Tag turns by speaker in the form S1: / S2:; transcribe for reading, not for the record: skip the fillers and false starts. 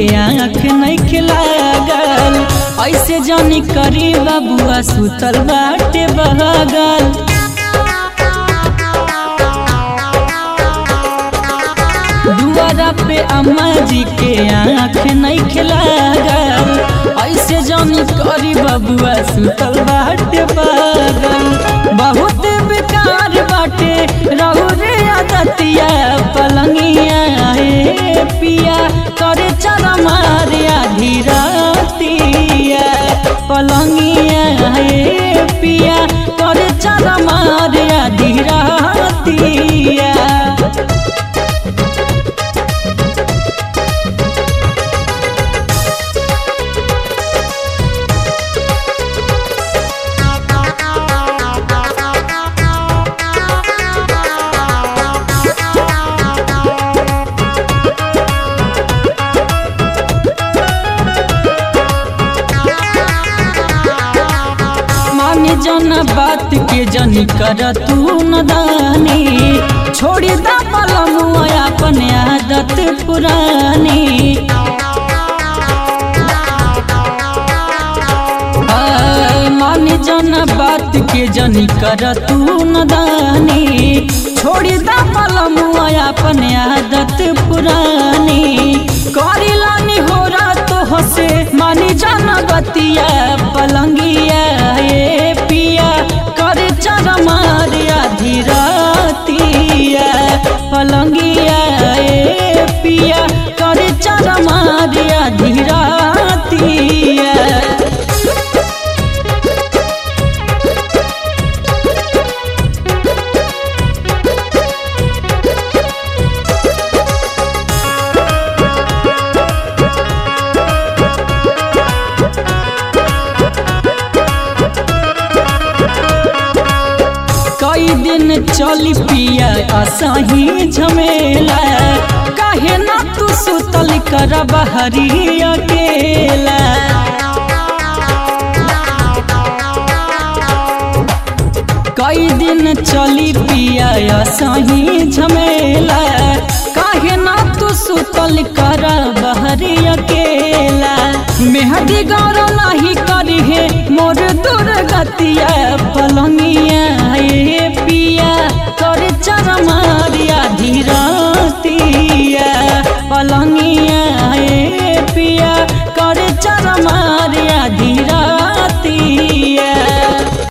S1: आँख नहीं खिलागल, ऐसे जानी करी बबुआ सुतल बाटे बहगल। दुआरा पे अम्मा जी के आँख नहीं खिलागल, ऐसे जानी करी बबुआ सुतल बाटे बहगल। बहुत बेकार बाटे रहू रे आदतिया पलंगिया हे पिया करे चरा मारिया धीरतिया पलंगिया हे पिया करे चरा मारिया धीरतिया। जन बात के जनी कर तू नदानी, छोड़ी दा पलमुआ अपन आदत पुरानी। मानी जन बात के जनी कर तू नदानी, छोड़ी दा पलमुआ अपन आदत पुरानी। करी लानी हो रात हसे मानी जन बतिया पलंगिया ए पिया करे चरा मारिया धीरतिया पलंगिया ए पिया करे चरा मारिया धीरतिया। कई दिन चली पिया असही झमेला, काहे ना तू सुतल कर बहरी अकेला। कई दिन चली पिया असही झमेला, काहे ना तू सुतल कर बहरी अकेला। मेहदी गौर नहीं करी है मोर दुर्गतिया पलंगिया हे पिया करे चरा मारिया धीरतिया पलंगिया हे पिया करे चरा